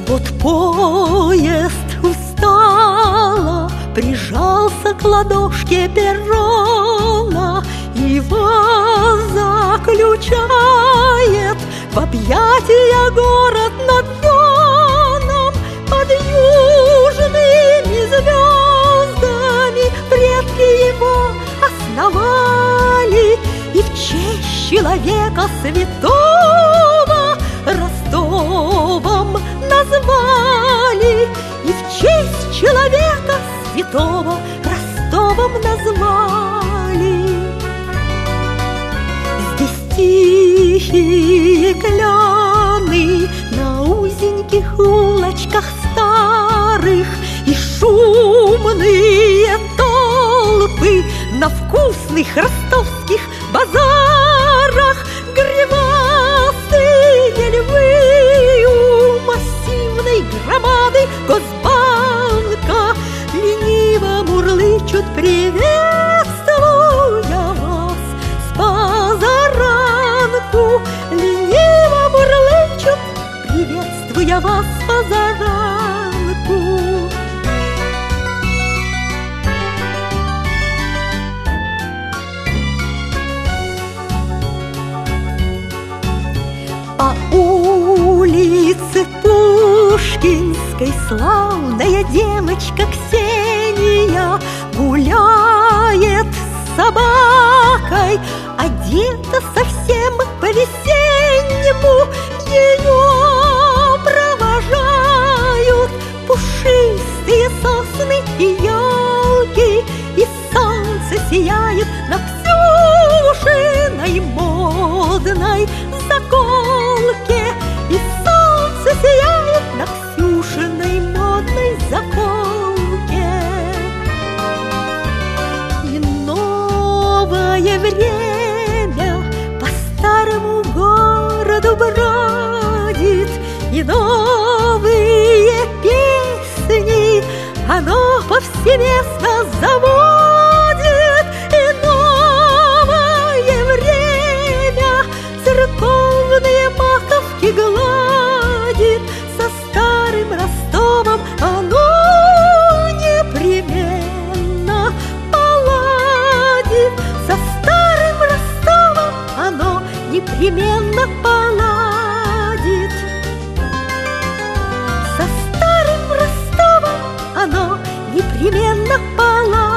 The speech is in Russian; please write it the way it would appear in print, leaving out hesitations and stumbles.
Вот поезд устало прижался к ладошке перрона и вас заключает в объятия город над Доном. Под южными звездами предки его основали, и в честь человека святого Ростовом назвали, и в честь человека святого Ростовом назвали. Здесь тихие кляны на узеньких улочках старых и шумные толпы на вкусных ростовских базарах. Гривастые львы у массивной громады Госбанка лениво мурлычут, приветствуя вас с позаранку. Лениво мурлычут, приветствуя вас с позаранку. По улице Пушкинской славная девочка Ксения гуляет с собакой, одета совсем по-весеннему. Ее провожают пушистые сосны и елки, и солнце сияет на Ксюшиной модной заколке, и солнце сияет на Ксюшиной модной заколке. И новое время по старому городу бродит, и новые песни оно повсеместно заводит. И новое время церковные маковки гладит, со старым Ростовом оно непременно поладит, со старым Ростовом оно непременно поладит, со старым Ростовом оно непременно поладит.